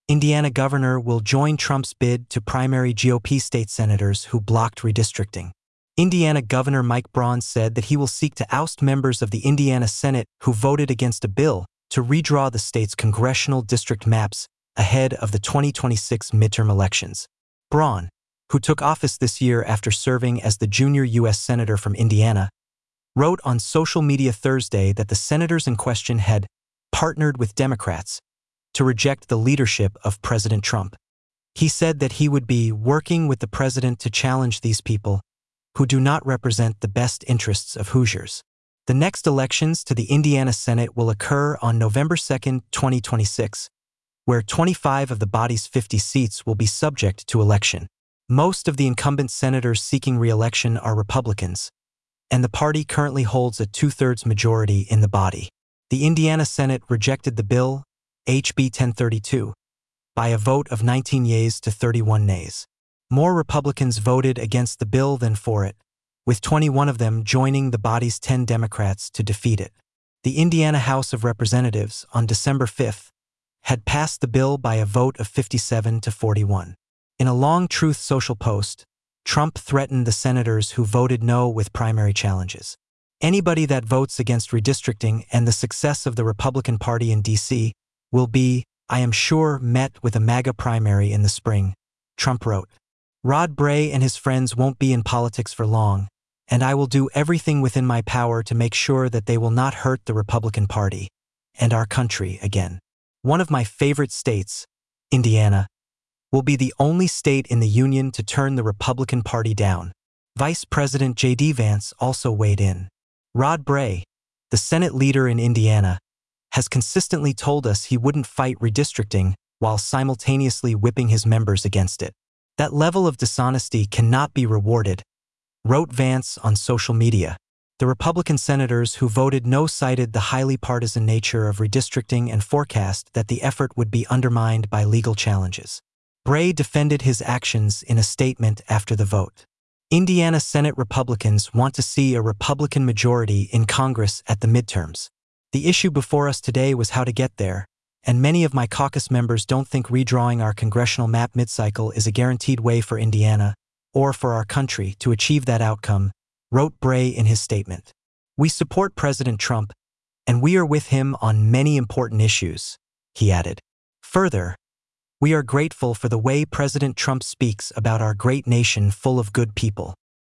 Indiana governor will join Trump's bid to primary GOP state senators who blocked redistricting. Indiana Governor Mike Braun said that he will seek to oust members of the Indiana Senate who voted against a bill to redraw the state's congressional district maps ahead of the 2026 midterm elections. Braun, who took office this year after serving as the junior U.S. Senator from Indiana, wrote on social media Thursday that the senators in question had partnered with Democrats to reject the leadership of President Trump. He said that he would be working with the president to challenge these people who do not represent the best interests of Hoosiers. The next elections to the Indiana Senate will occur on November 2, 2026, where 25 of the body's 50 seats will be subject to election. Most of the incumbent senators seeking re-election are Republicans, and the party currently holds a two-thirds majority in the body. The Indiana Senate rejected the bill, HB 1032, by a vote of 19 yeas to 31 nays. More Republicans voted against the bill than for it, with 21 of them joining the body's 10 Democrats to defeat it. The Indiana House of Representatives, on December 5, had passed the bill by a vote of 57 to 41. In a long Truth Social post, Trump threatened the senators who voted no with primary challenges. Anybody that votes against redistricting and the success of the Republican Party in D.C. will be, I am sure, met with a MAGA primary in the spring, Trump wrote. Rod Bray and his friends won't be in politics for long, and I will do everything within my power to make sure that they will not hurt the Republican Party and our country again. One of my favorite states, Indiana, will be the only state in the Union to turn the Republican Party down. Vice President J.D. Vance also weighed in. Rod Bray, the Senate leader in Indiana, has consistently told us he wouldn't fight redistricting while simultaneously whipping his members against it. That level of dishonesty cannot be rewarded, wrote Vance on social media. The Republican senators who voted no cited the highly partisan nature of redistricting and forecast that the effort would be undermined by legal challenges. Bray defended his actions in a statement after the vote. Indiana Senate Republicans want to see a Republican majority in Congress at the midterms. The issue before us today was how to get there, and many of my caucus members don't think redrawing our congressional map mid-cycle is a guaranteed way for Indiana, or for our country, to achieve that outcome, wrote Bray in his statement. We support President Trump, and we are with him on many important issues, he added. Further, we are grateful for the way President Trump speaks about our great nation full of good people.